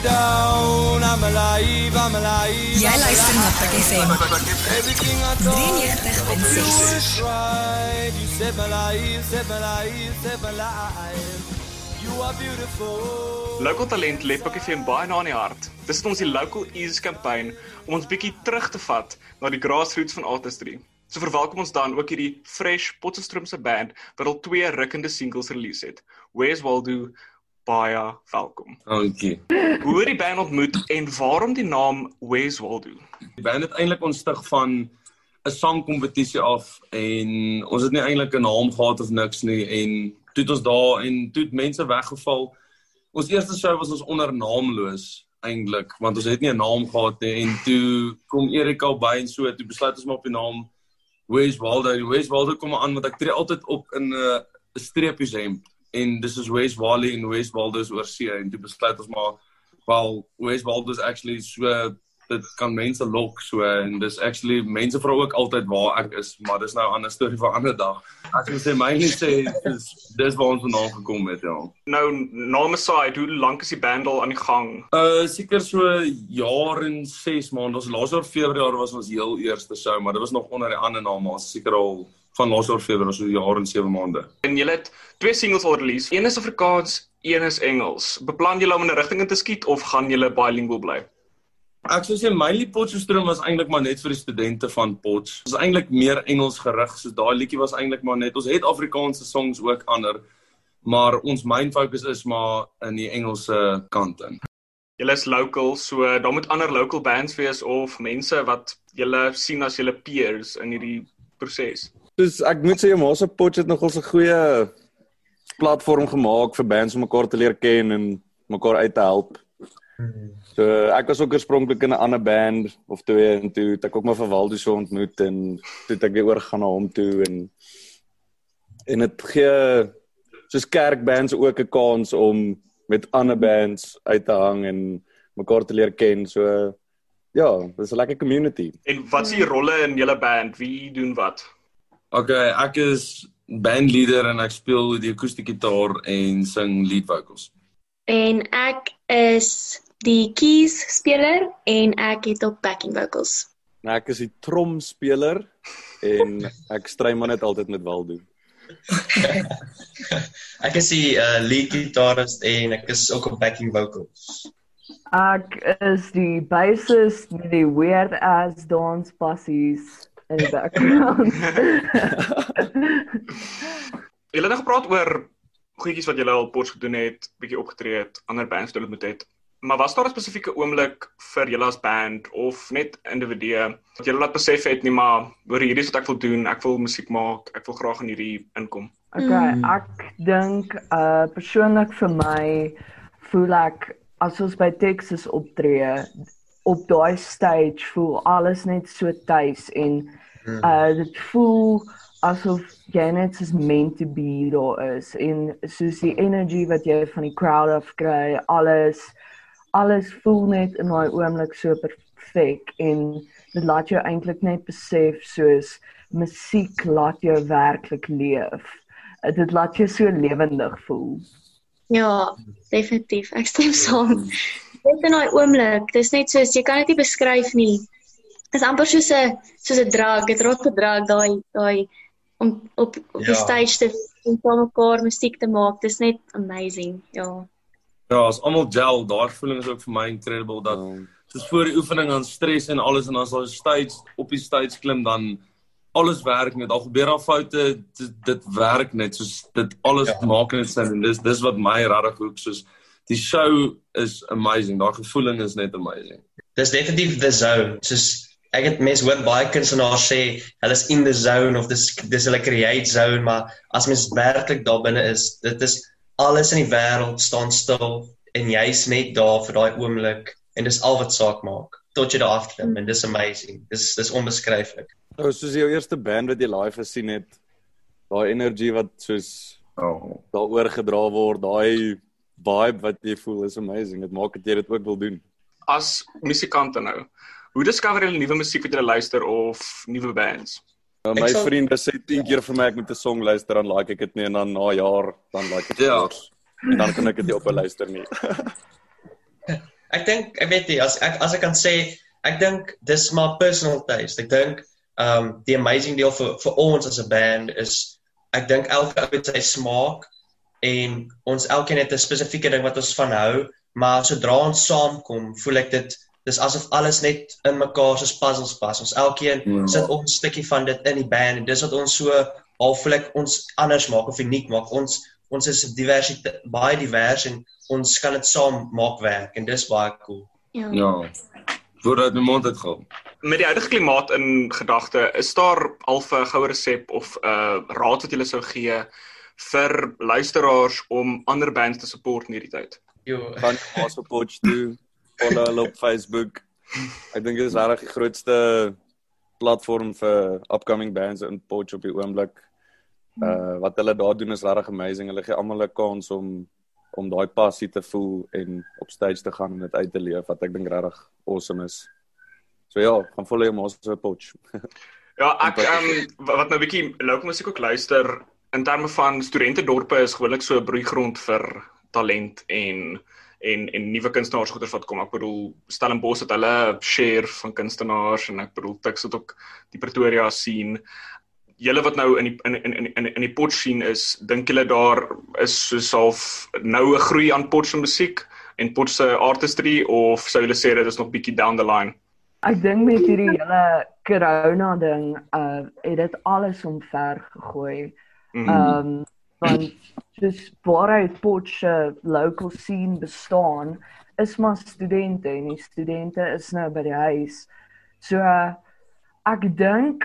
down, I'm alive, I'm alive. Jy luister na Pick FM. Everything I thought 93.6. right. You set my life, set my life, set my life. You are beautiful. Local talent lê Pick FM baie na in die hart. Dis ons die Local Ease campaign om ons bietjie terug te vat na die grassroots van artistry. So verwelkom ons dan ook hierdie fresh Potchefstroomse band wat al 2 rukkende singles release het. Where's Waldo? Baie welkom. Dankie. Hoe het die band ontmoet en waarom die naam Where's Waldo? Die band het eintlik ontstig van 'n sangkompetisie af en ons het nie eintlik 'n naam gehad of niks nie en toe het ons daar en toe het mense weggeval. Ons eerste show was ons onder naamloos eintlik, want ons het nie 'n naam gehad nie en toe kom Erika by en so, toe besluit ons maar op die naam Where's Waldo. Die Where's Waldo kom aan want ek tree altyd op in 'n streepjeshemp en dis is Where's Wally en Where's Waldo is oor see en toe besluit ons maar wel Where's Waldo is actually so dit kan mense lok so en dis actually mense vra ook altyd waar ek is, maar dis nou 'n ander storie vir 'n ander dag. Ek moet sê my nie sê dis waar ons vandaan gekom het, ja. Nou, name aside, hoe lank is die band al aan die gang? Seker so jaar en 6 maande. Ons laas jaar Februarie was ons heel eerste show, maar dit was nog onder 'n ander naam, maar seker al van laas jaar Februarie so jaar en 7 maande. En julle het 2 singles al release. Een is Afrikaans, een is Engels. Beplan julle om in 'n rigting in te skiet of gaan julle bilingual bly? Ek sou sê mainly Potchefstroom was eintlik maar net vir die studente van Potch. Dit is eintlik meer Engels gerig, so daai liedjie was eintlik maar net. Ons het Afrikaanse songs ook ander, maar ons main focus is maar in die Engelse kant in. Julle is local, so daar moet ander local bands wees of mense wat julle sien as julle peers in hierdie proses. Dus ek moet sê jou ma se Potch het nogal 'n goeie platform gemaak vir bands om mekaar te leer ken en mekaar uit te help. So ek was ook oorspronklik in 'n ander band of 2 en toe het ek ook maar vir Waldo so ontmoet en toe het ek weer oorgegaan na hom toe en dit gee soos kerkbands ook 'n kans om met ander bands uit te hang en mekaar te leer ken. So ja, dis 'n lekker community. En wat is die rolle in julle band? Wie doen wat? Okay, ek is bandleader en ek speel die akoestiese gitaar en sing lead vocals. En ek is die keys speler en ek het ook backing vocals. Nou ek is die tromspeler en ek stry maar net altyd met Waldo. Ek is die lead guitarist en ek is ook op backing vocals. Ek is die bassist met die weird ass dance passies in die background. Julle het nou gepraat oor goedjies wat julle al Potch gedoen het, bietjie opgetree het, ander bands wat moet het. Maar was daar 'n spesifieke oomblik vir julle as band of net individue wat julle laat besef het nie maar oor hierdie is wat ek wil doen, ek wil musiek maak, ek wil graag in hierdie inkom? Okay, ek dink persoonlik vir my voel ek as ons by Texas optree op daai stage voel alles net so tuis en dit voel asof jy net soos meant to be daar is en soos die energy wat jy van die crowd af kry, alles voel net in daai oomblik so perfek en dit laat jou eintlik net besef soos musiek laat jou werklik leef. Dit laat jou so lewendig voel. Ja, definitief. Ek stem saam. Net in daai oomblik, dis net soos jy kan dit nie beskryf nie. Dit is amper soos 'n drug, dit raak 'n drug daai om op die stage te en saam mekaar musiek te maak. Dis net amazing. Ja. Ja, as almal gel, daai voeling is ook vir my incredible dat soos voor die oefening aan stres en alles en as daar op die stage klim dan alles werk net. Al gebeur daar foute, dit werk net soos dit alles maak net sin en dis wat my regtig hoek soos die show is amazing. Daai gevoeling is net amazing. Dis definitief the zone. Soos ek het mense hoor baie kunstenaars sê hulle is in the zone of dis hulle create zone, maar as mens werklik daar binne is, dit is alles in die wêreld staan stil en jy's net daar vir daai oomblik en dis al wat saak maak tot jy daar afklim en dis amazing. Dis onbeskryflik. Soos jou eerste band wat jy live gesien het, daai energy wat soos daaroor gedra word, daai vibe wat jy voel is amazing. Dit maak dat jy dit ook wil doen. As musikante nou, hoe discover julle nuwe musiek wat julle luister of nuwe bands? My vriende sê 10 keer vir my ek moet 'n song luister, dan like ek dit nie en dan na 'n jaar dan like ek dit. En dan kan ek dit nie op luister nie. Ek dink, ek weet nie, as ek kan sê, ek dink dis maar personal taste. Ek dink die amazing deel vir ons as 'n band is, ek dink elke ou het sy smaak en ons elkeen het 'n spesifieke ding wat ons van hou, maar sodra ons saamkom, voel ek dis asof alles net in mekaar soos puzzles pas. Ons elkeen sit ons stukkie van dit in die band en dis wat ons so al voel ek ons anders maak of uniek maak. Ons is baie divers en ons kan dit saam maak werk en dis baie cool. Ja. Voordat my mond uitgaan. Met die huidige klimaat in gedagte, is daar al 'n goue resep of raad wat julle sou gee vir luisteraars om ander bands te support in hierdie tyd? Van ons op Potch toe, follow hulle op Facebook. Ek dink dit is regtig die grootste platform vir upcoming bands in Potch op die oomblik. Wat hulle daar doen is regtig amazing. Hulle gee almal 'n kans om daai passie te voel en op stage te gaan en dit uit te leef, wat ek dink regtig awesome is. So ja, gaan follow hom ons op Potch. Ja, ek wat nou 'n bietjie local musiek ook luister, in terme van studentedorpe is gewoonlik so 'n broeigrond vir talent en nuwe kunstenaars goeders wat kom. Ek bedoel, Stellenbosch het hulle share van kunstenaars en ek bedoel Tuks het ook die Pretoria scene. Julle wat nou in die Potch scene is, dink julle daar is soos half nou 'n groei aan Potch se musiek en Potch se artistry, of sou julle sê dit is nog bietjie down the line? Ek dink met hierdie hele corona ding, het dit alles omver gegooi. Want soos waaruit Potch se local scene bestaan, is maar studente en die studente is nou by die huis. So ek dink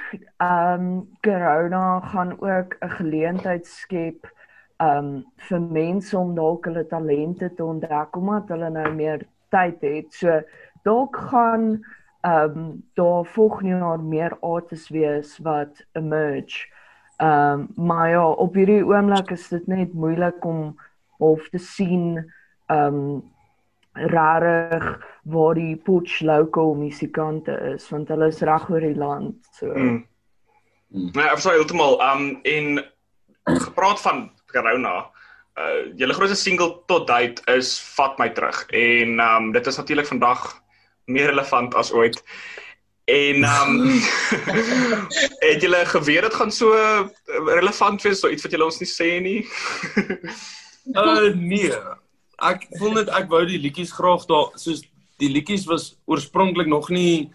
corona gaan ook 'n geleentheid skep vir mense om dalk hulle talente te ontdek, omdat hulle nou meer tyd het. So dalk gaan daar volgende jaar meer artists wees wat emerge. Maar ja, op hierdie oomblik is dit net moeilik om of te sien rarig waar die Potch local musikante is, want hulle is reg oor die land. So. Nee, ek sê heeltemal, en gepraat van corona, julle grootste single tot date is Vat My Terug, en dit is natuurlik vandag meer relevant as ooit. En het julle geweet dit gaan so relevant wees, so iets wat julle ons nie sê nie? Nee. Ek voel net ek wou die liedjies graag daar, soos die liedjies was oorspronklik nog nie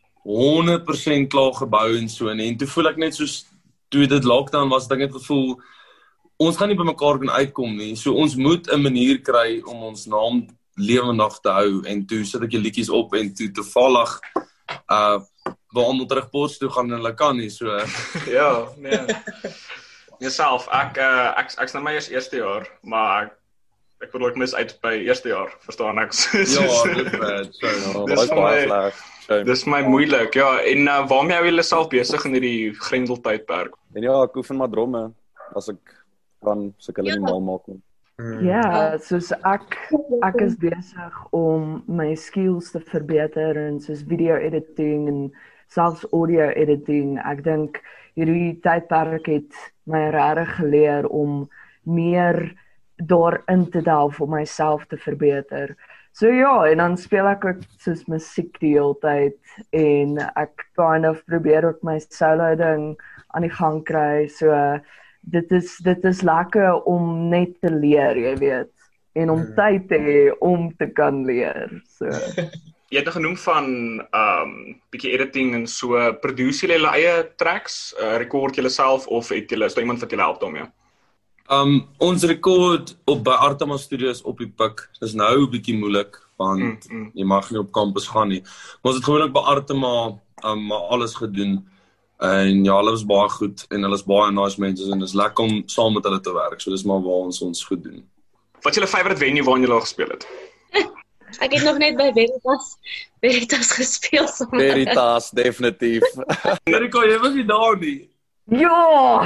100% klaar gebou en so en toe voel ek net soos toe dit lockdown was, het ek net gevoel ons gaan nie by mekaar kan uitkom nie. So ons moet 'n manier kry om ons naam lewendig te hou en toe sit ek die liedjies op en toe toevallig waar almal terug Potch toe gaan en hulle kan nie, so Ja, nee. Myself, ek's nou my eerste jaar, maar ek bedoel ek mis uit by eerste jaar, verstaan ek. Ja, dit is bad. Dis my moeilik, ja. En waarmee hou julle self besig in hierdie grendeltydperk? En ja, ek oefen maar dromme as ek kan, so ek hulle nie mal maak nie. Ja, soos ek is besig om my skills te verbeter en soos video editing en selfs audio editing. Ek dink hierdie tydperk het my regtig geleer om meer daarin te delf om myself te verbeter. So ja, en dan speel ek ook soos musiek die hele tyd en ek kind of probeer ook my solo ding aan die gang kry. So dit is lekker om net te leer, jy weet, en om tyd te hê om te kan leer. So. Jy het nou genoem van bietjie editing en so, produce julle julle eie tracks, record julle self of het julle, is daar iemand wat julle help daarmee? Ons rekord op by Artema Studios op die Pik. Dis nou 'n bietjie moeilik want jy mag nie op kampus gaan nie. Maar ons het gewoonlik by Artema alles gedoen. En ja, hulle is baie goed en hulle is baie nice mense en dis lekker om saam met hulle te werk. So dis maar waar ons goed doen. Wat is julle favorite venue waarin julle al gespeel het? Ek het nog net by Veritas gespeel. Veritas, definitief. Erika, jy was nie daar nie. Ja!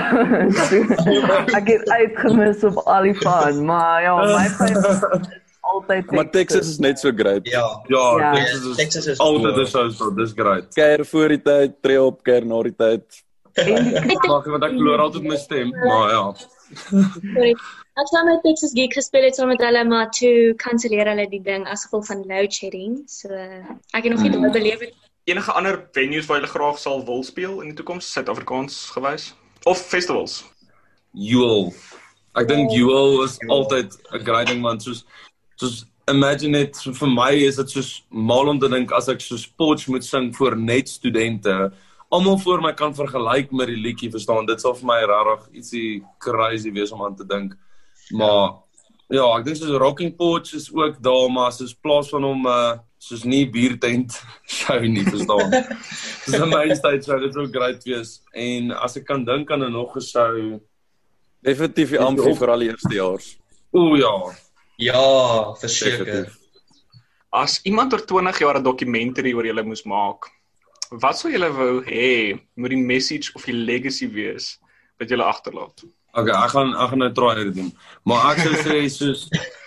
Ek het uitgemis op al die fun, maar ja, my favorite is altyd Maar Texas is net so great. Ja, Texas is altyd so, dis great. Keer voor die tyd, tree op, keer na die tyd. Want ek verloor altyd my stem, maar ja. Sorry. Ek het met Texas Geek gespeel het saam met hulle, maar toe kanselleer hulle die ding as gevolg van load shedding. So ek het nog nie daai beleef het. Enige ander venues waar jy graag sal wil speel in die toekoms, Suid-Afrikaans gewys? Of festivals? Jewel. Ek dink Jewel is altyd 'n great ding, want soos imagine it, so vir my is dit soos mal om te dink as ek so sports moet sing vir net studente, almal voor my kan vergelyk met die liedjie, verstaan, dit sal vir my rarig ietsie crazy wees om aan te dink, maar ja, ek dink soos Rocking Porch is ook daar, maar soos plaas van hom, soos nie biertent show nie, verstaan, soos 'n main stage show, dit sou great wees, en as ek kan dink aan 'n nog 'n show, Definitief die Amfi vir al die eerstejaars. o ja, Ja, verseker. As iemand oor 20 jaar 'n dokumentary oor julle moes maak, wat sou julle wou hê moet die message of die legacy wees wat julle agterlaat? okay, ek gaan nou try dit doen, maar ek sou sê soos,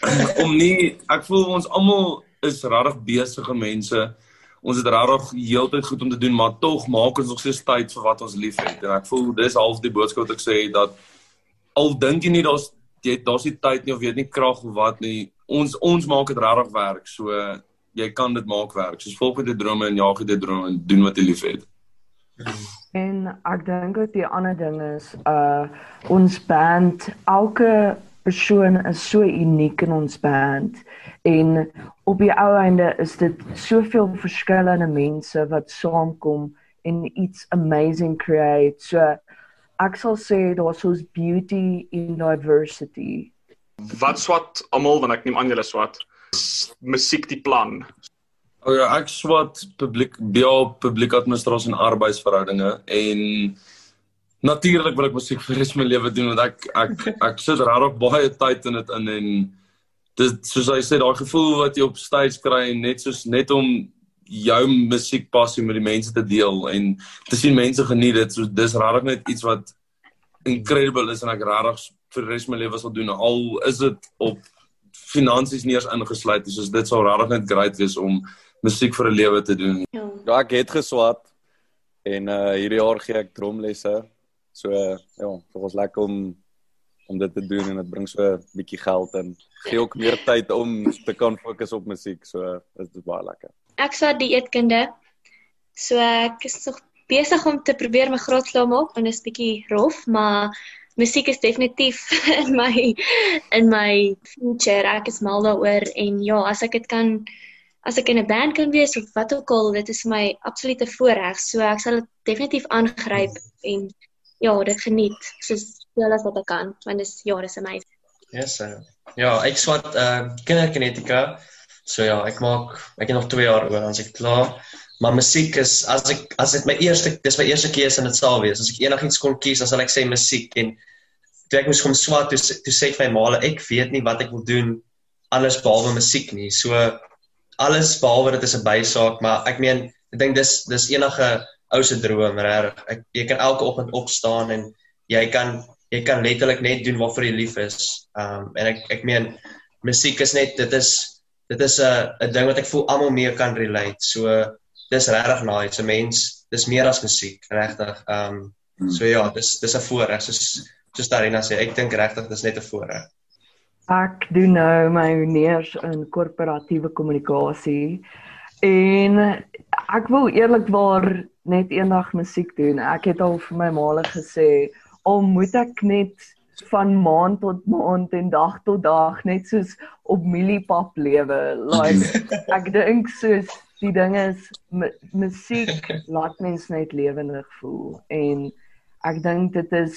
ek voel ons almal is regtig besige mense, ons het regtig heeltyd goed om te doen, maar tog maak ons nog steeds tyd vir wat ons liefhet, en ek voel dis half die boodskap wat ek sê, dat al dink jy nie daar's nie tyd nie, of jy het nie krag of wat nie, ons maak dit regtig werk, so jy kan dit maak werk, soos volg met die drome en jaag die drome en doen wat jy liefhet. En ek dink ook die ander ding is, ons band, elke persoon is so uniek in ons band, en op die ou einde is dit soveel verskillende mense wat saamkom en iets amazing create, so ek sal sê daar is beauty in diversity. Wat swat almal, want ek neem aan julle swat, musiek die plan? Ja, ek swat publiek administrasie en arbeidsverhoudinge, en natuurlik wil ek musiek vir res my lewe doen, want ek sit regtig baie tyd in dit in, en dit, soos hy sê, daai gevoel wat jy op stage kry, net om jou musiekpassie met die mense te deel, en te sien mense geniet dit, so dis regtig net iets wat incredible is, en ek regtig vir die res my lewe sal doen, al is dit op finansies nie eers ingesluit, soos dit sal regtig net great wees om musiek vir 'n lewe te doen. Ja, ek het geswat, en hierdie jaar gee ek drumlesse, so ja, vir ons lekker om dit te doen, en dit bring so 'n bietjie geld, en gee ook meer tyd om te kan fokus op musiek, so dit is baie lekker. Ek swat dieetkunde, so ek is nog besig om te probeer my graad klaar maak, en dit is bietjie rof, maar musiek is definitief in my future, ek is mal daaroor, en ja, as ek in 'n band kan wees, of wat ook al, dit is my absolute voorreg, so ek sal dit definitief aangryp, en ja, dit geniet, soos veel as wat ek kan, want dis amazing. Yes, ja, ek swat kinderkinetika, so ja, ek het nog 2 jaar oor, as ek klaar, maar musiek is, as dit my eerste keuse en dit sal wees, as ek enigiets kon kies, dan sal ek sê musiek, en toe ek moes kom swat, toe sê ek vir my maale, ek weet nie wat ek wil doen, alles behalwe musiek nie, so alles behalwe dit is 'n bysaak, maar ek dink dis enige ou se droom, regtig. Jy kan elke oggend opstaan, en jy kan letterlik net doen waarvoor jy lief is, en ek meen, musiek is net, dit is 'n ding wat ek voel almal mee kan relate, so dis regtig nice, 'n mens, dis meer as musiek, regtig, so ja, dis 'n voorreg, soos Darina sê, ek dink regtig, dis net 'n voorreg. Ek doen nou my honeurs in korporatiewe kommunikasie, en ek wil eerlikwaar net eendag musiek doen. Ek het al vir my maale gesê, al moet ek net van maand tot maand en dag tot dag net soos op mieliepap lewe. Like, ek dink soos die ding is, musiek laat mens net lewendig voel, en ek dink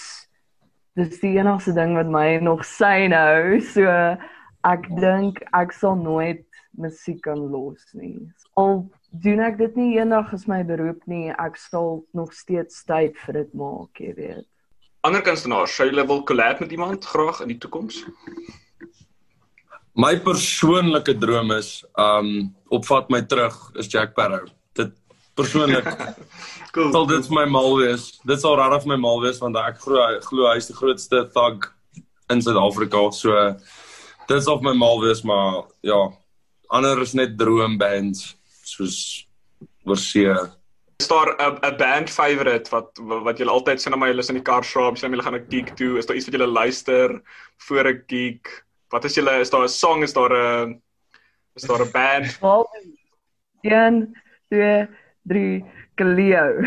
dis die enigste ding wat my nog sy nou, so ek dink ek sal nooit musiek kan los nie. Al doen ek dit nie eendag as my beroep nie, ek sal nog steeds tyd vir dit maak, jy weet. Ander kunstenaars, sou julle wil collab met iemand graag in die toekoms? My persoonlike droom is, opvat my terug, is Jack Sparrow. Dit persoonlik Cool. sal dit vir my mal wees. Dit sal regtig vir my mal wees, want ek glo hy is die grootste thug in Suid-Afrika, so dit sal vir my mal wees, maar ja, ander is net droombands, soos Oorsee, Is daar 'n band favorite wat julle altyd sien na my, julle is in die car shop, sien julle gaan 'n gig toe, is daar iets wat julle luister voor 'n gig? Wat is julle, is daar 'n song, is daar 'n band? 1 2 3 Kaleo.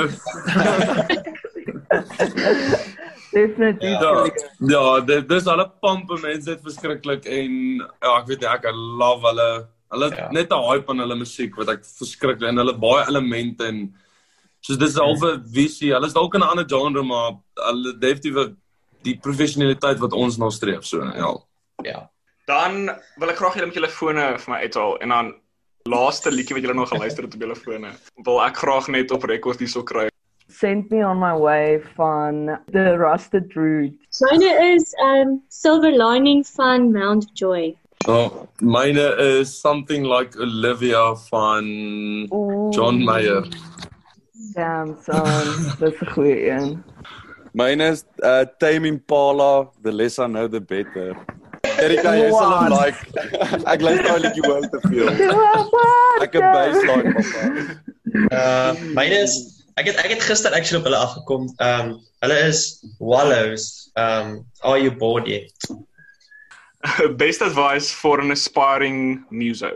Definitief. Ja, dis al 'n pampe mense het verskriklik en ja, ek weet nie, ek love hulle. Hulle het net 'n hype aan hulle musiek wat ek verskriklik en hulle baie elemente en soos dis half 'n visie. Hulle is dalk in 'n ander genre, maar hulle definitief die professionaliteit wat ons na streef, so ja. Dan wil ek graag julle met julle fone vir my uithaal en dan laaste liedjie wat julle nog geluister het op julle fone. Wil ek graag net op rekord hierso kry. Send Me On My Way van The Rusted Root. Myne is Silver Lining van Mount Joy. Myne is Something Like Olivia van John Mayer. Damn son, dis 'n goeie een. Myne is Tame Impala, The Less I Know The Better. Erika, jy sal hom like. Ek luister daai liedjie wel te veel. Ek 'n bassline papa. Myne is ek het gister actually op hulle afgekom. Hulle is Wallows. Are You Bored Yet? Best advice for an aspiring muso.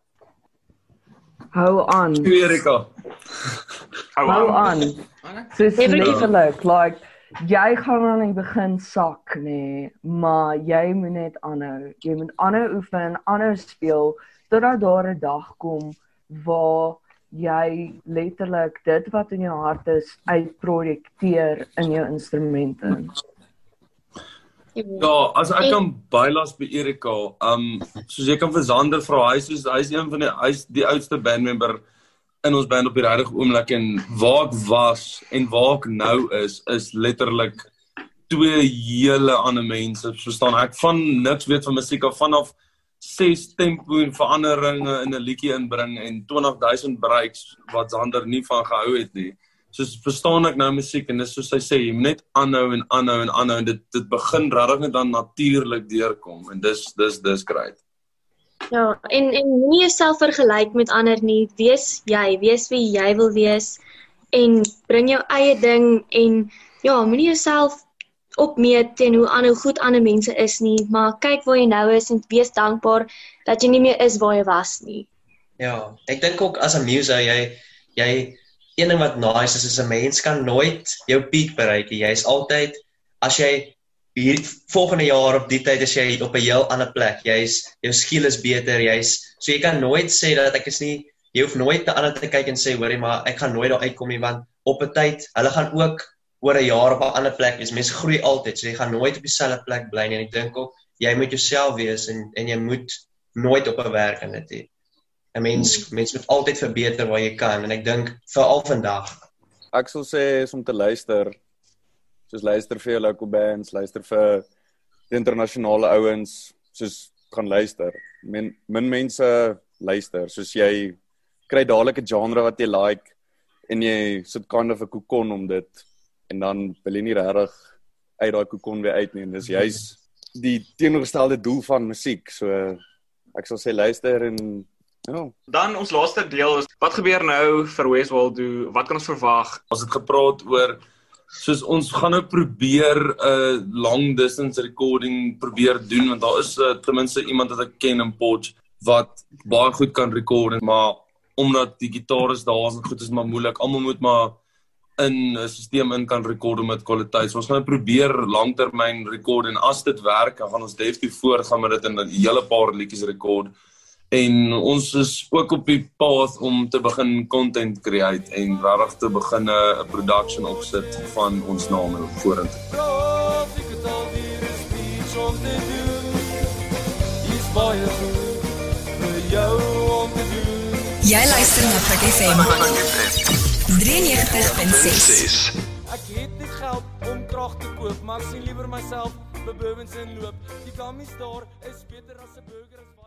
Hou aan. Erika. Hou aan. Soos letterlik, like, jy gaan aan die begin sak, nee, maar jy moet net aanhou. Jy moet aanhou oefen, aanhou speel, totdat daar 'n dag kom waar jy letterlik dit wat in jou hart is, uitprojekteer in jou instrumente. Ja, as ek kan bylas by Erika, soos jy kan vir Zander vra, hy's een van hy's die oudste bandmember in ons band op die regtig oomblik en waar ek was en waar ek nou is letterlik twee hele ander mense, verstaan ek van niks weet van musiek af vanaf 6 tempo en veranderinge in 'n liedjie inbring en 20,000 breaks wat Zander nie van gehou het nie. Soos verstaan ek nou musiek en dis soos hy sê, jy moet net aanhou en dit begin regtig net dan natuurlik deurkom en dis great. Ja, en moenie jouself vergelyk met ander nie. Wees wie jy wil wees en bring jou eie ding en ja, moenie jouself opmeet teen hoe goed ander mense is nie, maar kyk waar jy nou is en wees dankbaar dat jy nie meer is waar jy was nie. Ja, ek dink ook as 'n muso, jy een ding wat nice is 'n mens kan nooit jou piek bereik nie. Jy's altyd, as jy hier volgende jaar op die tyd is jy op 'n heel ander plek. Jou skill is beter, so jy kan nooit sê dat ek is nie, jy hoef nooit na ander te kyk en sê, hoorie, maar ek gaan nooit daar uitkom nie, want op 'n tyd, hulle gaan ook oor 'n jaar op 'n ander plek wees. Mense groei altyd, so jy gaan nooit op dieselfde plek bly nie. En ek dink ook, jy moet jouself wees en jy moet nooit op 'n werk in dit hê. 'n Mens moet altyd verbeter waar jy kan en ek dink veral vandag. Ek sal sê is om te luister. Soos luister vir jou local bands, luister vir die internasionale ouens, soos gaan luister. Min mense luister, soos jy kry dadelik 'n genre wat jy like en jy sit kind of 'n kokon om dit en dan wil jy nie regtig uit daai kokon weer uit nie. En dis juist die teenoorgestelde doel van musiek. So ek sal sê luister en ja. Dan ons laaste deel is, wat gebeur nou vir Westwaldo? Wat kan ons verwag? Ons het gepraat oor soos ons gaan nou probeer 'n long distance recording probeer doen want daar is ten minste iemand wat ek ken in Potch wat baie goed kan record, maar omdat die gitaar is daar is dit goed is maar moeilik. Almal moet maar in 'n stelsel in kan record met kwaliteit. So ons gaan probeer langtermyn record en as dit werk, dan gaan ons definitief voortgaan met dit en 'n hele paar liedjies record. En ons is ook op die path om te begin content create en regtig te begin 'n production opsit van ons name vorentoe. Jy luister na Plug FM 93.6. Ek het nie geld om krag te koop, maar ek sien liewer myself bebouwens in loop. Die kammies daar is beter as 'n burger.